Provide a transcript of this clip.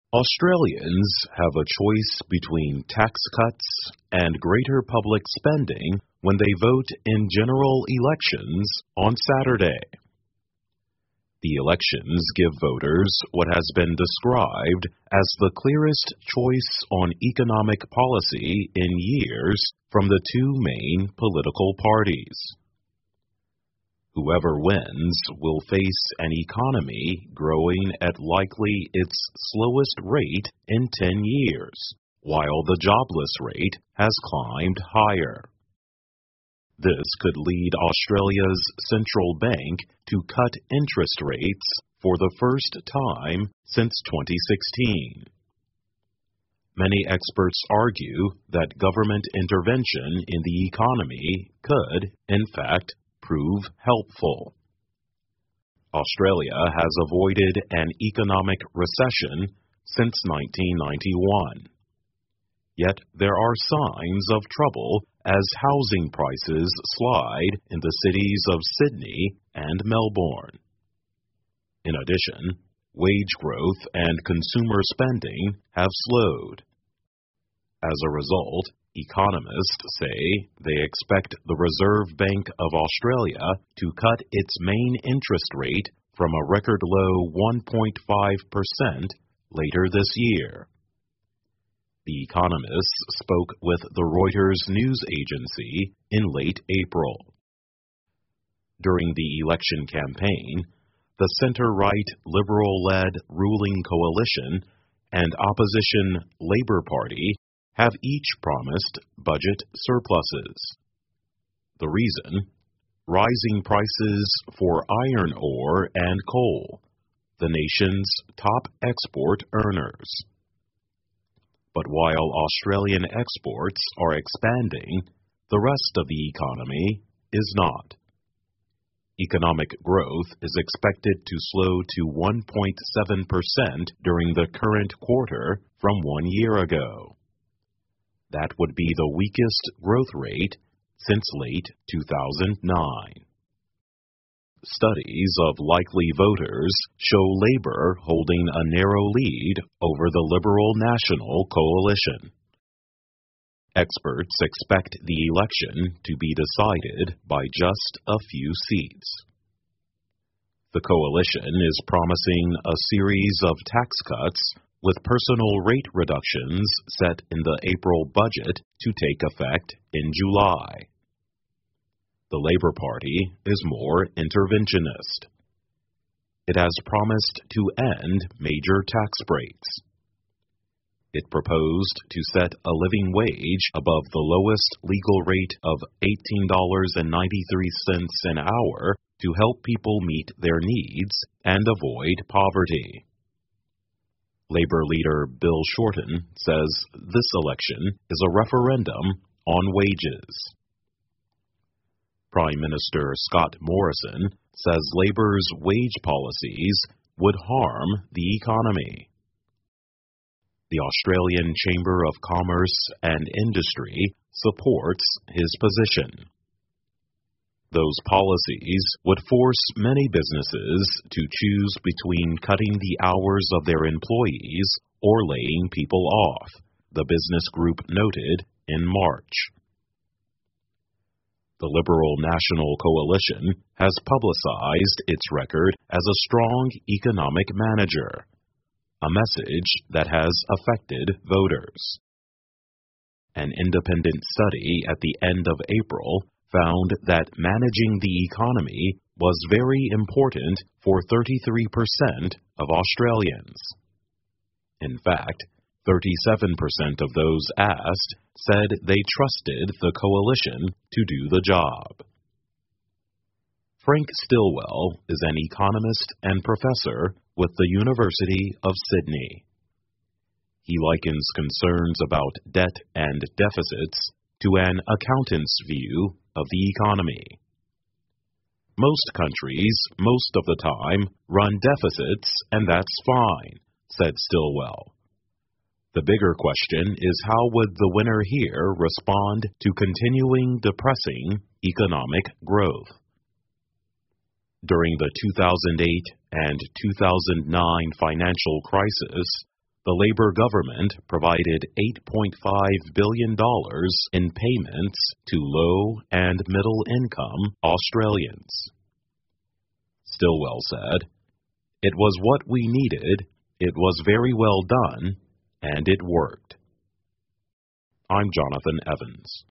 Australians have a choice between tax cuts and greater public spending when they vote in general elections on Saturday. The elections give voters what has been described as the clearest choice on economic policy in years from the two main political parties. Whoever wins will face an economy growing at likely its slowest rate in 10 years, while the jobless rate has climbed higher. This could lead Australia's central bank to cut interest rates for the first time since 2016. Many experts argue that government intervention in the economy could, in fact, prove helpful. Australia has avoided an economic recession since 1991. Yet there are signs of trouble as housing prices slide in the cities of Sydney and Melbourne. In addition, wage growth and consumer spending have slowed. As a result, economists say they expect the Reserve Bank of Australia to cut its main interest rate from a record low 1.5% later this year. The economists spoke with the Reuters news agency in late April. During the election campaign, the center-right Liberal-led ruling coalition and opposition Labor Party have each promised budget surpluses. The reason? Rising prices for iron ore and coal, the nation's top export earners. But while Australian exports are expanding, the rest of the economy is not. Economic growth is expected to slow to 1.7% during the current quarter from 1 year ago. That would be the weakest growth rate since late 2009. Studies of likely voters show Labor holding a narrow lead over the Liberal National Coalition. Experts expect the election to be decided by just a few seats. The coalition is promising a series of tax cuts with personal rate reductions set in the April budget to take effect in July. The Labor Party is more interventionist. It has promised to end major tax breaks. It proposed to set a living wage above the lowest legal rate of $18.93 an hour to help people meet their needs and avoid poverty. Labor leader Bill Shorten says this election is a referendum on wages. Prime Minister Scott Morrison says Labor's wage policies would harm the economy. The Australian Chamber of Commerce and Industry supports his position. Those policies would force many businesses to choose between cutting the hours of their employees or laying people off, the business group noted in March. The Liberal National Coalition has publicized its record as a strong economic manager, a message that has affected voters. An independent study at the end of April found that managing the economy was very important for 33% of Australians. In fact, 37% of those asked said they trusted the coalition to do the job. Frank Stillwell is an economist and professor with the University of Sydney. He likens concerns about debt and deficits to an accountant's view of the economy. Most countries, most of the time, run deficits, and that's fine, said Stillwell. The bigger question is how would the winner here respond to continuing depressing economic growth? During the 2008 and 2009 financial crisis, the Labour government provided $8.5 billion in payments to low and middle-income Australians. Stilwell said, "It was what we needed, it was very well done, and it worked." I'm Jonathan Evans.